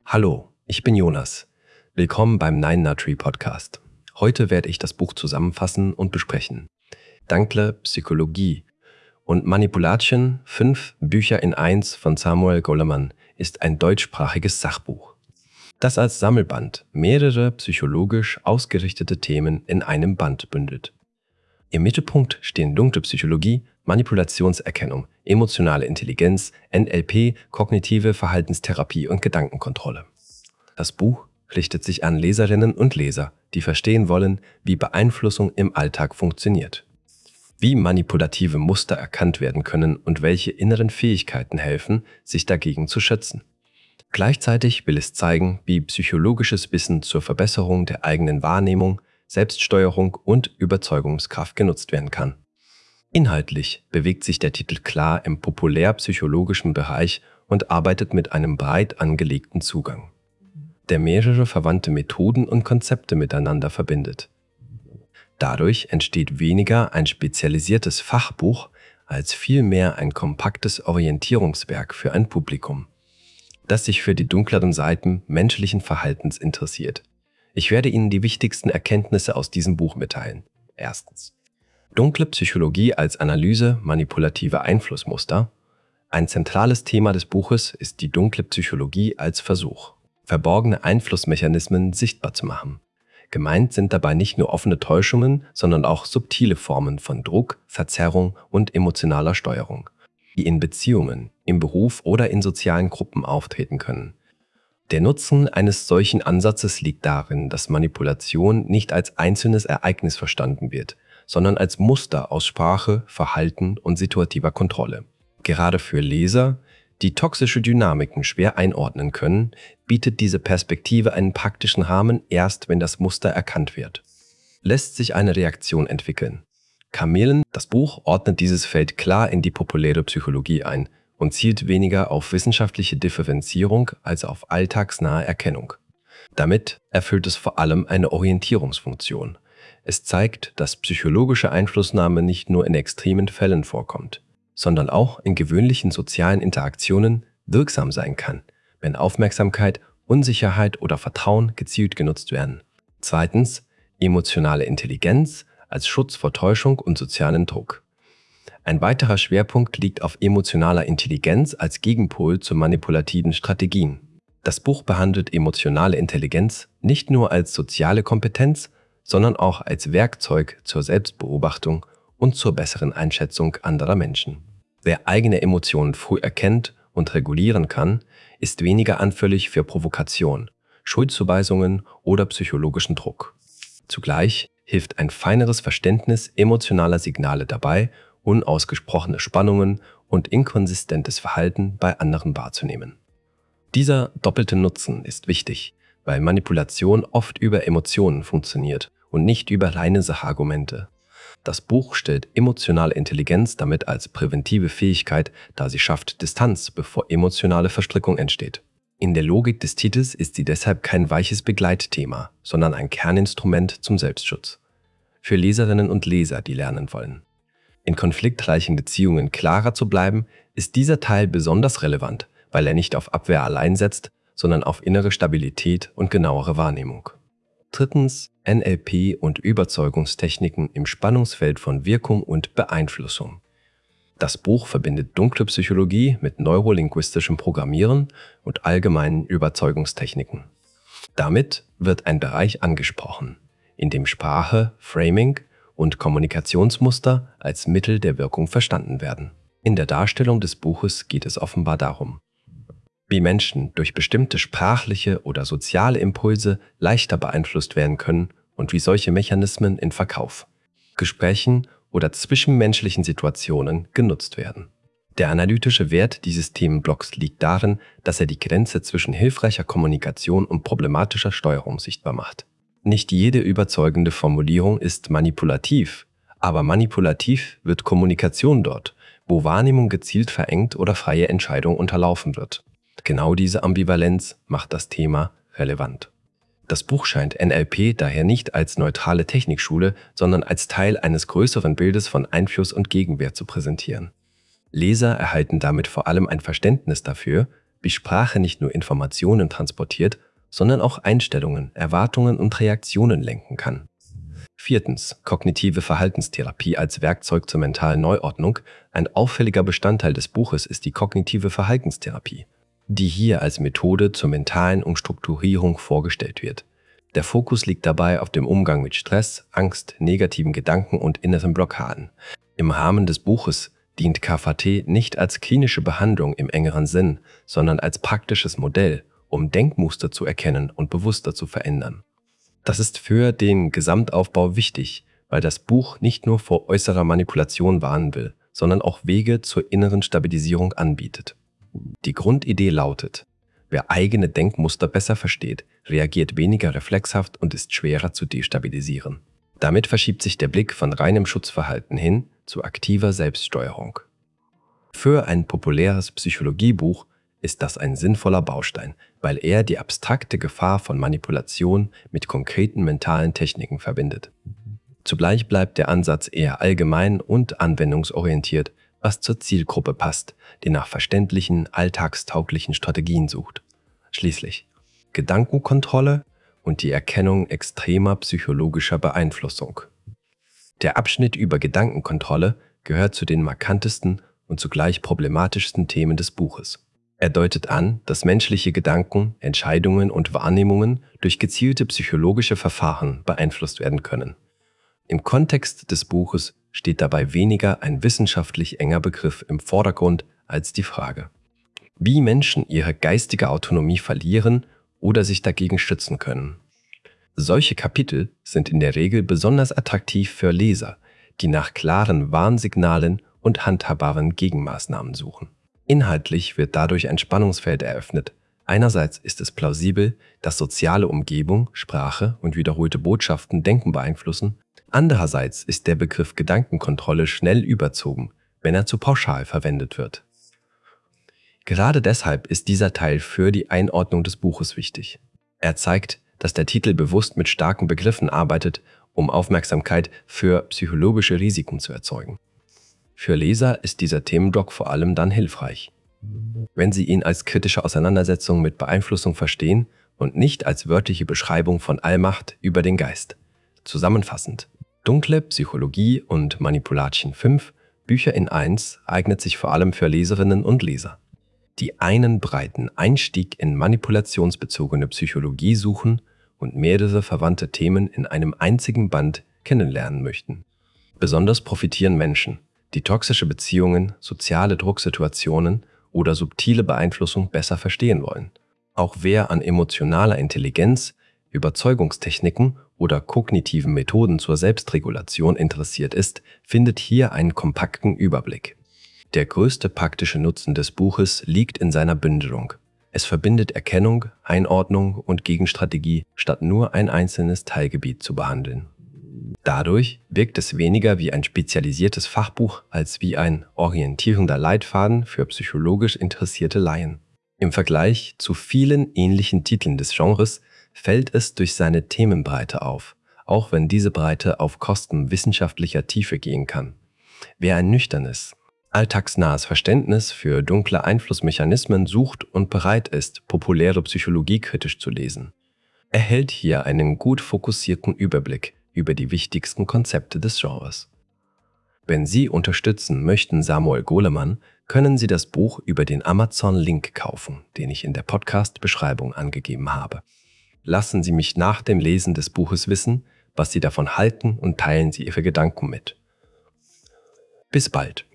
Hallo, ich bin Jonas. Willkommen beim Nine Tree Podcast. Heute werde ich das Buch zusammenfassen und besprechen. Dankle Psychologie und Manipulation 5 Bücher in 1 von Samuel Goleman ist ein deutschsprachiges Sachbuch, das als Sammelband mehrere psychologisch ausgerichtete Themen in einem Band bündelt. Im Mittelpunkt stehen dunkle Psychologie, Manipulationserkennung, emotionale Intelligenz, NLP, kognitive Verhaltenstherapie und Gedankenkontrolle. Das Buch richtet sich an Leserinnen und Leser, die verstehen wollen, wie Beeinflussung im Alltag funktioniert, wie manipulative Muster erkannt werden können und welche inneren Fähigkeiten helfen, sich dagegen zu schützen. Gleichzeitig will es zeigen, wie psychologisches Wissen zur Verbesserung der eigenen Wahrnehmung, Selbststeuerung und Überzeugungskraft genutzt werden kann. Inhaltlich bewegt sich der Titel klar im populärpsychologischen Bereich und arbeitet mit einem breit angelegten Zugang, der mehrere verwandte Methoden und Konzepte miteinander verbindet. Dadurch entsteht weniger ein spezialisiertes Fachbuch als vielmehr ein kompaktes Orientierungswerk für ein Publikum, das sich für die dunkleren Seiten menschlichen Verhaltens interessiert. Ich werde Ihnen die wichtigsten Erkenntnisse aus diesem Buch mitteilen. Erstens: Dunkle Psychologie als Analyse manipulative Einflussmuster. Ein zentrales Thema des Buches ist die dunkle Psychologie als Versuch, verborgene Einflussmechanismen sichtbar zu machen. Gemeint sind dabei nicht nur offene Täuschungen, sondern auch subtile Formen von Druck, Verzerrung und emotionaler Steuerung, die in Beziehungen, im Beruf oder in sozialen Gruppen auftreten können. Der Nutzen eines solchen Ansatzes liegt darin, dass Manipulation nicht als einzelnes Ereignis verstanden wird, sondern als Muster aus Sprache, Verhalten und situativer Kontrolle. Gerade für Leser, die toxische Dynamiken schwer einordnen können, bietet diese Perspektive einen praktischen Rahmen erst, wenn das Muster erkannt wird. Lässt sich eine Reaktion entwickeln? Kamelen, das Buch, ordnet dieses Feld klar in die populäre Psychologie ein und zielt weniger auf wissenschaftliche Differenzierung als auf alltagsnahe Erkennung. Damit erfüllt es vor allem eine Orientierungsfunktion. Es zeigt, dass psychologische Einflussnahme nicht nur in extremen Fällen vorkommt, sondern auch in gewöhnlichen sozialen Interaktionen wirksam sein kann, wenn Aufmerksamkeit, Unsicherheit oder Vertrauen gezielt genutzt werden. Zweitens: emotionale Intelligenz als Schutz vor Täuschung und sozialen Druck. Ein weiterer Schwerpunkt liegt auf emotionaler Intelligenz als Gegenpol zu manipulativen Strategien. Das Buch behandelt emotionale Intelligenz nicht nur als soziale Kompetenz, sondern auch als Werkzeug zur Selbstbeobachtung und zur besseren Einschätzung anderer Menschen. Wer eigene Emotionen früh erkennt und regulieren kann, ist weniger anfällig für Provokation, Schuldzuweisungen oder psychologischen Druck. Zugleich hilft ein feineres Verständnis emotionaler Signale dabei, unausgesprochene Spannungen und inkonsistentes Verhalten bei anderen wahrzunehmen. Dieser doppelte Nutzen ist wichtig, weil Manipulation oft über Emotionen funktioniert und nicht über reine Sachargumente. Das Buch stellt emotionale Intelligenz damit als präventive Fähigkeit, da sie schafft Distanz, bevor emotionale Verstrickung entsteht. In der Logik des Titels ist sie deshalb kein weiches Begleitthema, sondern ein Kerninstrument zum Selbstschutz. Für Leserinnen und Leser, die lernen wollen, in konfliktreichen Beziehungen klarer zu bleiben, ist dieser Teil besonders relevant, weil er nicht auf Abwehr allein setzt, sondern auf innere Stabilität und genauere Wahrnehmung. Drittens: NLP und Überzeugungstechniken im Spannungsfeld von Wirkung und Beeinflussung. Das Buch verbindet dunkle Psychologie mit neurolinguistischem Programmieren und allgemeinen Überzeugungstechniken. Damit wird ein Bereich angesprochen, in dem Sprache, Framing und Kommunikationsmuster als Mittel der Wirkung verstanden werden. In der Darstellung des Buches geht es offenbar darum, wie Menschen durch bestimmte sprachliche oder soziale Impulse leichter beeinflusst werden können und wie solche Mechanismen in Verkauf, Gesprächen oder zwischenmenschlichen Situationen genutzt werden. Der analytische Wert dieses Themenblocks liegt darin, dass er die Grenze zwischen hilfreicher Kommunikation und problematischer Steuerung sichtbar macht. Nicht jede überzeugende Formulierung ist manipulativ, aber manipulativ wird Kommunikation dort, wo Wahrnehmung gezielt verengt oder freie Entscheidung unterlaufen wird. Genau diese Ambivalenz macht das Thema relevant. Das Buch scheint NLP daher nicht als neutrale Technikschule, sondern als Teil eines größeren Bildes von Einfluss und Gegenwehr zu präsentieren. Leser erhalten damit vor allem ein Verständnis dafür, wie Sprache nicht nur Informationen transportiert, sondern auch Einstellungen, Erwartungen und Reaktionen lenken kann. 4. Kognitive Verhaltenstherapie als Werkzeug zur mentalen Neuordnung. Ein auffälliger Bestandteil des Buches ist die kognitive Verhaltenstherapie, die hier als Methode zur mentalen Umstrukturierung vorgestellt wird. Der Fokus liegt dabei auf dem Umgang mit Stress, Angst, negativen Gedanken und inneren Blockaden. Im Rahmen des Buches dient KVT nicht als klinische Behandlung im engeren Sinn, sondern als praktisches Modell, um Denkmuster zu erkennen und bewusster zu verändern. Das ist für den Gesamtaufbau wichtig, weil das Buch nicht nur vor äußerer Manipulation warnen will, sondern auch Wege zur inneren Stabilisierung anbietet. Die Grundidee lautet: Wer eigene Denkmuster besser versteht, reagiert weniger reflexhaft und ist schwerer zu destabilisieren. Damit verschiebt sich der Blick von reinem Schutzverhalten hin zu aktiver Selbststeuerung. Für ein populäres Psychologiebuch ist das ein sinnvoller Baustein, weil er die abstrakte Gefahr von Manipulation mit konkreten mentalen Techniken verbindet. Zugleich bleibt der Ansatz eher allgemein und anwendungsorientiert, was zur Zielgruppe passt, die nach verständlichen, alltagstauglichen Strategien sucht. Schließlich Gedankenkontrolle und die Erkennung extremer psychologischer Beeinflussung. Der Abschnitt über Gedankenkontrolle gehört zu den markantesten und zugleich problematischsten Themen des Buches. Er deutet an, dass menschliche Gedanken, Entscheidungen und Wahrnehmungen durch gezielte psychologische Verfahren beeinflusst werden können. Im Kontext des Buches steht dabei weniger ein wissenschaftlich enger Begriff im Vordergrund als die Frage, wie Menschen ihre geistige Autonomie verlieren oder sich dagegen schützen können. Solche Kapitel sind in der Regel besonders attraktiv für Leser, die nach klaren Warnsignalen und handhabbaren Gegenmaßnahmen suchen. Inhaltlich wird dadurch ein Spannungsfeld eröffnet. Einerseits ist es plausibel, dass soziale Umgebung, Sprache und wiederholte Botschaften Denken beeinflussen. Andererseits ist der Begriff Gedankenkontrolle schnell überzogen, wenn er zu pauschal verwendet wird. Gerade deshalb ist dieser Teil für die Einordnung des Buches wichtig. Er zeigt, dass der Titel bewusst mit starken Begriffen arbeitet, um Aufmerksamkeit für psychologische Risiken zu erzeugen. Für Leser ist dieser Themenblock vor allem dann hilfreich, wenn sie ihn als kritische Auseinandersetzung mit Beeinflussung verstehen und nicht als wörtliche Beschreibung von Allmacht über den Geist. Zusammenfassend: Dunkle Psychologie und Manipulation 5, Bücher in 1, eignet sich vor allem für Leserinnen und Leser, die einen breiten Einstieg in manipulationsbezogene Psychologie suchen und mehrere verwandte Themen in einem einzigen Band kennenlernen möchten. Besonders profitieren Menschen, die toxische Beziehungen, soziale Drucksituationen oder subtile Beeinflussung besser verstehen wollen. Auch wer an emotionaler Intelligenz, Überzeugungstechniken oder kognitiven Methoden zur Selbstregulation interessiert ist, findet hier einen kompakten Überblick. Der größte praktische Nutzen des Buches liegt in seiner Bündelung. Es verbindet Erkennung, Einordnung und Gegenstrategie, statt nur ein einzelnes Teilgebiet zu behandeln. Dadurch wirkt es weniger wie ein spezialisiertes Fachbuch als wie ein orientierender Leitfaden für psychologisch interessierte Laien. Im Vergleich zu vielen ähnlichen Titeln des Genres fällt es durch seine Themenbreite auf, auch wenn diese Breite auf Kosten wissenschaftlicher Tiefe gehen kann. Wer ein nüchternes, alltagsnahes Verständnis für dunkle Einflussmechanismen sucht und bereit ist, populäre Psychologie kritisch zu lesen, erhält hier einen gut fokussierten Überblick über die wichtigsten Konzepte des Genres. Wenn Sie unterstützen möchten Samuel Goleman, können Sie das Buch über den Amazon-Link kaufen, den ich in der Podcast-Beschreibung angegeben habe. Lassen Sie mich nach dem Lesen des Buches wissen, was Sie davon halten, und teilen Sie Ihre Gedanken mit. Bis bald!